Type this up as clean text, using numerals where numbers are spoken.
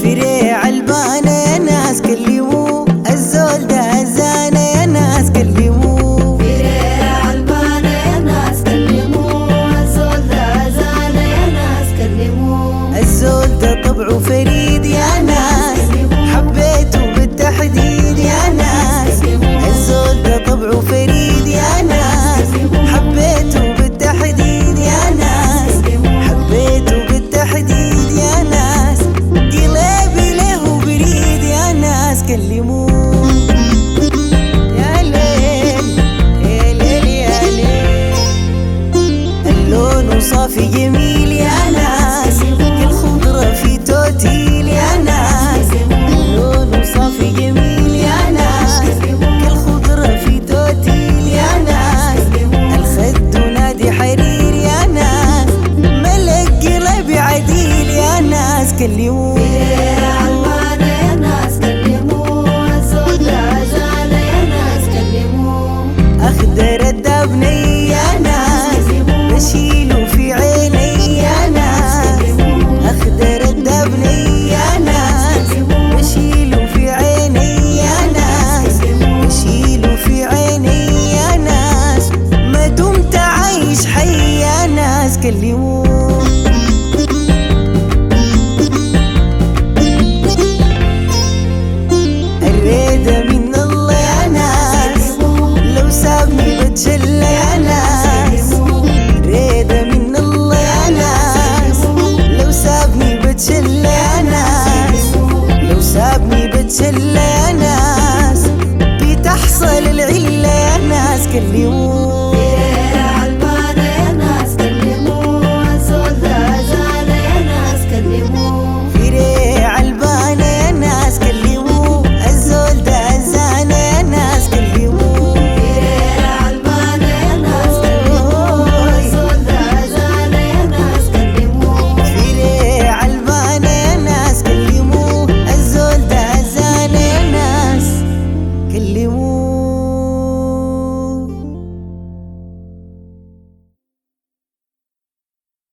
في ريع البانة يا ناس كلموه، الزول ده هزانة يا ناس كلموه. في ريع البانة يا ناس كلموه، الزول ده هزانة يا ناس كلموه. الزول ده طبعه فريد يا ناس، حبيته بالتحديد يا ناس. الزول ده طبعه فريد يا ناس، حبيته بالتحديد يا ناس. حبيته بالتحديد يا ناس، قلبي له بريد يا ناس كلموه. يا ليل يا ليل يا ليل، اللون صافي جميل يا ناس، الخضرة في توتيل يا ناس. اللون صافي جميل يا ناس، الخضرة في توتيل يا ناس. الخد نادي حرير يا ناس، ملك قلبي عديل يا ناس كلموه. في ريع البانة يا ناس كلموه، الزول ده هزانة يا ناس كلموه. أخضر الدبني يا ناس، بشيله في عيني يا ناس. أخضر الدبني يا ناس، بشيله في عيني يا ناس. بشيله في عيني يا ناس، ما دمت عايش حي يا ناس كلموه. الريدة